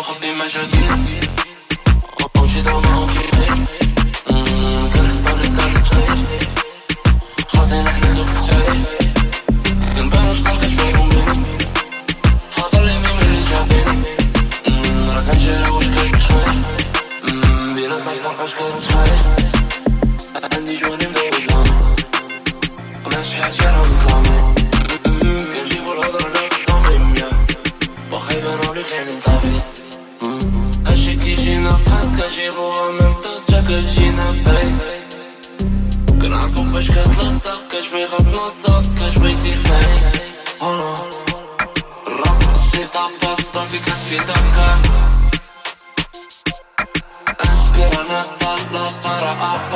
وخبي مشاكل ومشي دوما وكيفي كرهت طولي كرهت خير خاطين احنا دوك السعيد كنبانوش خلق شوي ومبيني خاطر لي مين اللي جابيني راك نجري واش كتخيل بيناتنا الفرق اش كتخيل عندي جواني مدوي جامي ماشي حاجة راه مظلامين كنجيبو الهضرة لا في الصميم واخا يبانو ليك عيني طافي هادشي كيجينا قاس كنجيبوها من طاس جا كتجينا فايق كنعرفو كيفاش كتلصق كتبغي غتنصق كتبغي دير معايا انا الراب السيطة باسطة في كاس في دكا اسبير انا طلق قرا